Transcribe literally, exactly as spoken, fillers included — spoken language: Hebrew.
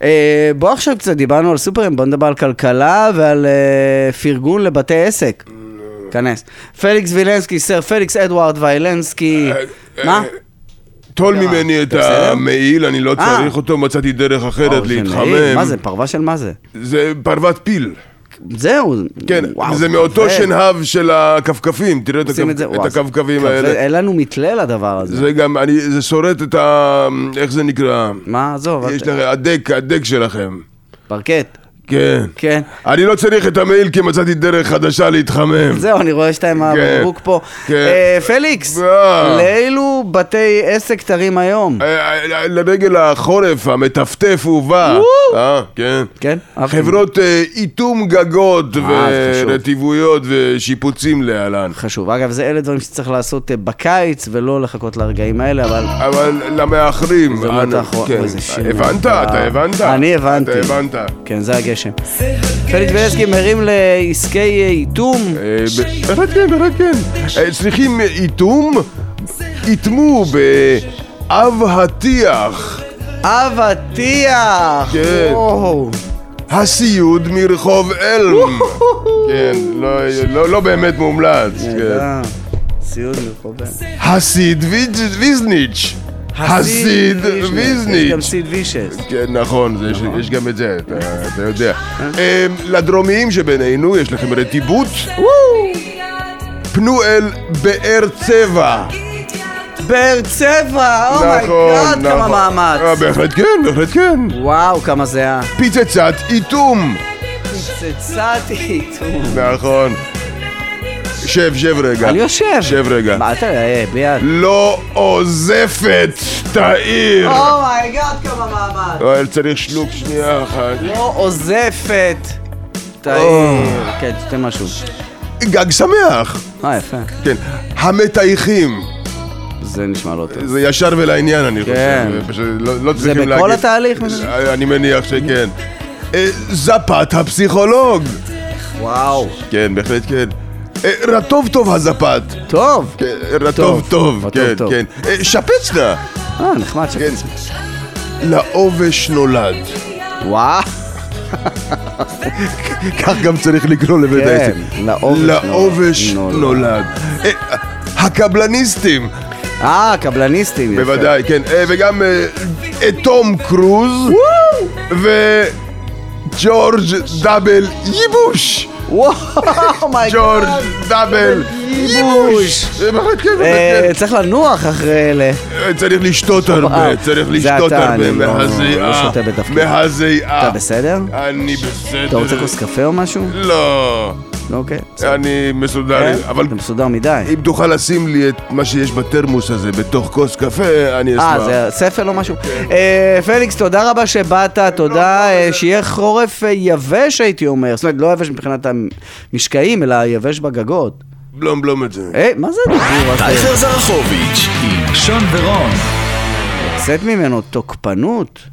בוא עכשיו קצת דיברנו על סופרים, בוא נדבר על כלכלה ועל פרגון לבתי עסק. כנס. פליקס וילנסקי, סר פליקס אדוארד וילנסקי, מה? תול ממני את המעיל, אני לא צריך אותו, מצאתי דרך אחרת להתחמם. מה זה? פרווה של מה זה? זה פרוות פיל. זהו. כן, זה מאותו שנהב של הכפכפים, תראה את הכפכפים האלה. אין לנו מתלה לדבר הזה. זה גם, זה שורט את ה... איך זה נקרא? מה? עזוב. יש לכם, הדק, הדק שלכם. פרקט. כן. כן. אני לא צריך את המעיל כי מצאתי דרך חדשה להתחמם. זהו, אני רואה שאתה עם הבקבוק פה. פליקס, לאילו בתי עסק תרים היום? לרגל החורף, המטפטף הוא בא. כן. כן. חברות איתום גגות ורטיבויות ושיפוצים להלן. חשוב. אגב, זה אלה דברים שצריך לעשות בקיץ ולא לחכות לרגעים האלה, אבל... אבל למאחרים. הבנת? אתה הבנת? אני הבנתי. אתה הבנת. כן, זה הגשם. פליקס וילנסקי מרים לעסקי איתום. באמת כן, באמת כן. צריכים איתום? איתמו באב הטיח. אב הטיח. כן. הסיוד מרחוב אלם. כן, לא באמת מומלץ. סיוד מרחוב אלם. הסיד ויזניץ'. הסיד ויזניץ'. יש גם סיד וישס. כן, נכון, יש גם את זה, אתה יודע. לדרומיים שבינינו יש לכם רטיבות. פנו אל באר צבע. באר צבע, אומייגאד, כמה מאמץ. בהחלט כן, בהחלט כן. וואו, כמה זה היה. פיצצת איתום. פיצצת איתום. נכון. שב, שב רגע. אני יושב. שב רגע. מה אתה, אה, ביד. לא עוזפת, תאיר. אומייגאד, כמה מאמץ. אבל צריך שלוק שנייה אחת. לא עוזפת, תאיר. כן, תתן משהו. גג שמח. אה, יפה. כן, המתייכים. זה נשמע לא טוב. זה ישר ולעניין, אני חושב. זה בכל התהליך? אני מניח שכן. זפת הפסיכולוג. וואו. כן, בהחלט כן. רטוב טוב הזפת. טוב. רטוב טוב, כן, כן. שפצנה. אה, נחמד שפצנה. לעובש נולד. וואו. כך גם צריך לקרוא לבית העסק. כן, לעובש נולד. הקבלניסטים. אה, הקבלניסטים. בוודאי, כן. וגם תום קרוז. וג'ורג' דאבל ייבוש. וואו, מי גאד. ג'ורג' דאבל ייבוש. צריך לנוח אחרי אלה. צריך לשתות הרבה, צריך לשתות הרבה מהזיעה. מהזיעה. אתה בסדר? אני בסדר. אתה רוצה כוס קפה או משהו? לא. אוקיי. אני מסודר. אתה מסודר מדי. אם תוכל לשים לי את מה שיש בתרמוס הזה בתוך כוס קפה, אני אשמח. אה, זה ספר או משהו? פליקס, תודה רבה שבאת, תודה. שיהיה חורף יבש, הייתי אומר. זאת אומרת, לא יבש מבחינת המשקעים, אלא יבש בגגות. בלום בלום את זה. אה, מה זה דיבור? טייכר זרחוביץ' עם שון ורון. יוצאת ממנו תוקפנות.